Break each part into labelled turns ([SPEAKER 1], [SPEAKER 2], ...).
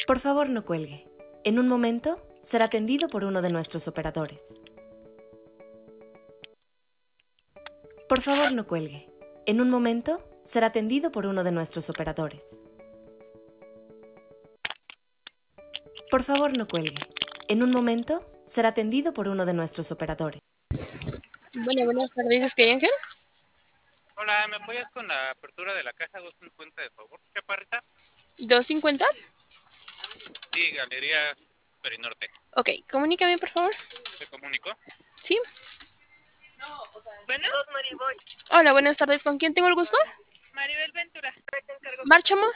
[SPEAKER 1] Por favor, no cuelgue. En un momento será atendido por uno de nuestros operadores. Por favor, no cuelgue. En un momento será atendido por uno de nuestros operadores. Por favor, no cuelgue. En un momento será atendido por uno de nuestros operadores.
[SPEAKER 2] Bueno, buenas tardes, ¿qué Ángel?
[SPEAKER 3] Hola, ¿me apoyas con la apertura de la caja 250, de favor, chaparrita?
[SPEAKER 2] ¿250?
[SPEAKER 3] Sí, Galería Perinorte.
[SPEAKER 2] Ok, comunícame, por favor.
[SPEAKER 3] ¿Te comunico?
[SPEAKER 2] ¿Sí?
[SPEAKER 4] Bueno, Mariboy.
[SPEAKER 2] Hola, buenas tardes. ¿Con quién tengo el gusto?
[SPEAKER 4] Maribel Ventura.
[SPEAKER 2] ¿Márchamo?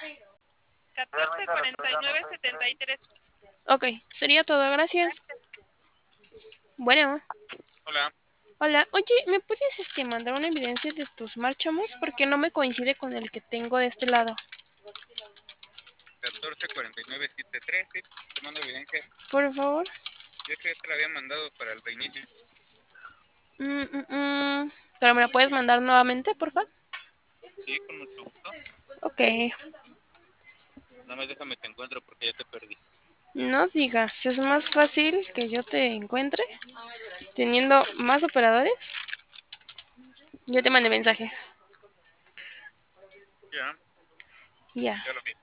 [SPEAKER 4] 1449-73.
[SPEAKER 2] Ok, sería todo, gracias. Bueno,
[SPEAKER 3] Hola,
[SPEAKER 2] hola. Oye, ¿me puedes mandar una evidencia de tus márchamos? Porque no me coincide con el que tengo de este lado.
[SPEAKER 3] 1449-73, ¿sí? Te mando evidencia.
[SPEAKER 2] Por favor.
[SPEAKER 3] Yo que te la había mandado para el reinicio.
[SPEAKER 2] ¿Pero me la puedes mandar nuevamente, por favor?
[SPEAKER 3] Sí, con mucho gusto.
[SPEAKER 2] Ok.
[SPEAKER 3] Nada más déjame te encuentro porque ya te perdí.
[SPEAKER 2] No digas, es más fácil que yo te encuentre teniendo más operadores. Yo te mandé mensaje.
[SPEAKER 3] Ya,
[SPEAKER 2] Ya.
[SPEAKER 3] ya lo vi.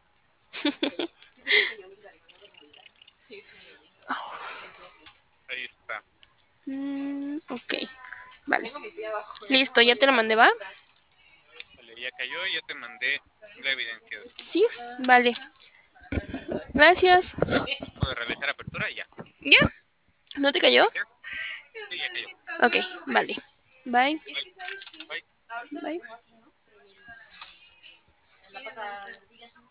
[SPEAKER 3] Ahí está.
[SPEAKER 2] Ok. Vale. Listo, ya te lo mandé, ¿va?
[SPEAKER 3] Vale, ya cayó y ya te mandé la evidencia.
[SPEAKER 2] Sí, vale. Gracias.
[SPEAKER 3] Puedo realizar apertura y ya.
[SPEAKER 2] ¿Ya? ¿No te cayó?
[SPEAKER 3] Gracias. Sí, ya cayó.
[SPEAKER 2] Ok, vale. Bye.
[SPEAKER 3] Bye. Bye.
[SPEAKER 2] Bye.